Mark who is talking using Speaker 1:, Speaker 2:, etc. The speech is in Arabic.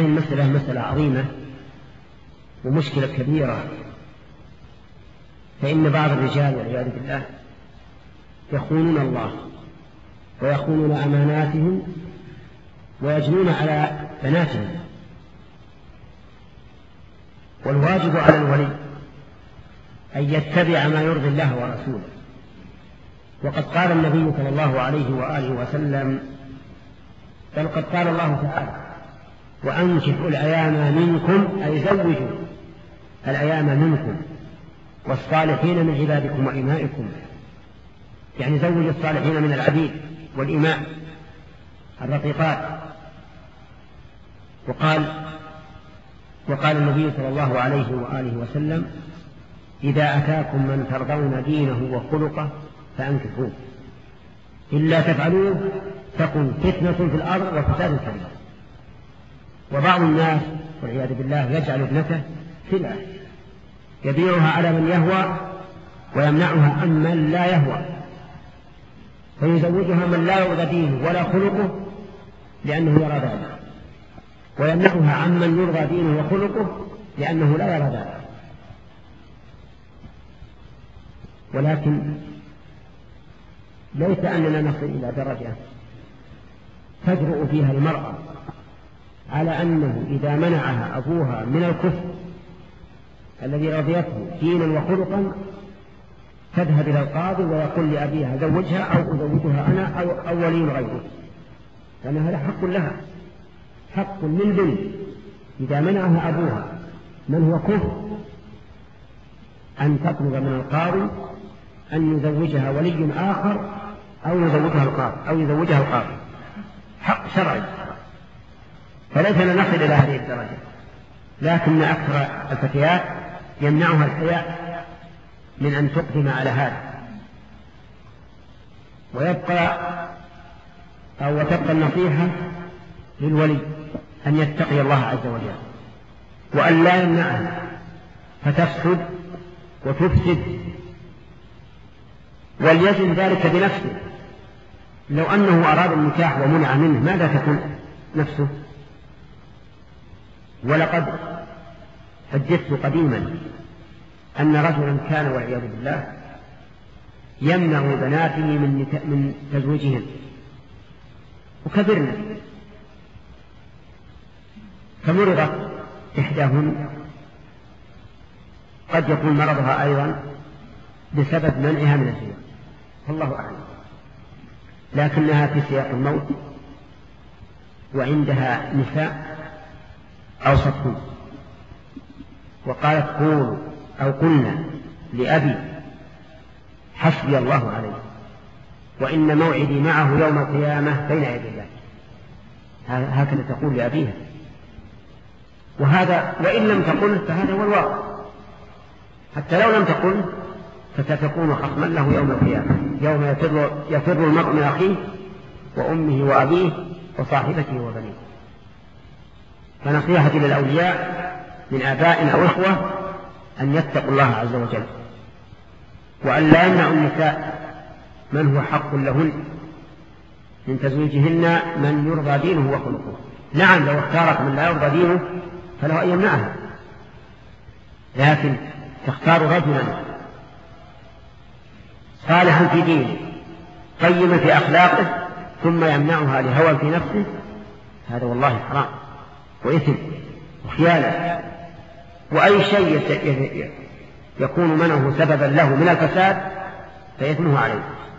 Speaker 1: هذه المسألة مسألة عظيمة ومشكلة كبيرة، فإن بعض الرجال والعياذ بالله يخونون الله ويخونون أماناتهم ويجنون على بناتهم. والواجب على الولي أن يتبع ما يرضي الله ورسوله. وقد قال النبي صلى الله عليه وآله وسلم، بل قد قال الله تعالى: وأنكحوا الأيام منكم، أي زوجوا الأيام منكم والصالحين من عبادكم وإمائكم، يعني زوج الصالحين من العبيد والإماء الرقيقات. وقال النبي صلى الله عليه وآله وسلم: إذا أتاكم من ترضون دينه وخلقه فأنكحوه، إلا تفعلوه تكن فتنة في الأرض وفساد كبير. وبعض الناس والعياذ بالله يجعل ابنته سلعة يبيعها على من يهوى ويمنعها عن من لا يهوى، فيزوجها من لا يرضى دينه ولا خلقه لأنه يرى ذلك، ويمنعها عن من يرضى دينه وخلقه لأنه لا يرى ذلك. ولكن ليس أننا نصل إلى درجة تجرؤ فيها المرأة على أنه إذا منعها أبوها من الكفر الذي رضيته دينا وخلقا تذهب إلى القاضي ويقول لأبيها: زوجها أو أزوجها أنا أو ولي غيره، لأن هذا حق لها، حق للبنت إذا منعها أبوها من هو كفر أن تطلب من القاضي أن يزوجها ولي آخر أو يزوجها القاضي، حق شرعي. فليس نصل إلى هذه الدرجة، لكن أكثر الفتيات يمنعها الحياء من أن تقدم على هذا، وتبقى النصيحة للولي أن يتقي الله عز وجل وأن لا يمنعها فتفسد وتفسد، وليزن ذلك بنفسه. لو أنه أراد النكاح ومنع منه ماذا تكون نفسه؟ ولقد حدثت قديما أن رجلا كان والعياذ بالله يمنع بناته من تزويجهن، وكبرنا، فمرضت إحداهن، قد يكون مرضها أيضا بسبب منعها من الزواج، والله أعلم، لكنها في سياق الموت وعندها نساء أوصتهن وقالت: قولوا أو قلنا لأبي حسبي الله عليه، وإن موعدي معه يوم القيامة بين يدي الله. هكذا تقول لأبيها، وهذا وإن لم تقل فهذا هو الواقع، حتى لو لم تقل فستكون خصما له يوم القيامة، يوم يفر المرء من أخيه وأمه وأبيه وصاحبته وبنيه. فنصيحتي للأولياء من آباء أو إخوة أن يتقوا الله عز وجل، وأن لا يمنعوا النساء من هو حق لهن من تزويجهن من يرضى دينه وخلقه. نعم، لو اختارت من لا يرضى دينه فله أن يمنعها، لكن تختار رجلا صالحا في دينه قيما في أخلاقه ثم يمنعها لهوى في نفسه، هذا والله حرام وإثم وخيانة. وأي شيء يكون منعه سببا له من الفساد فإثمه عليه.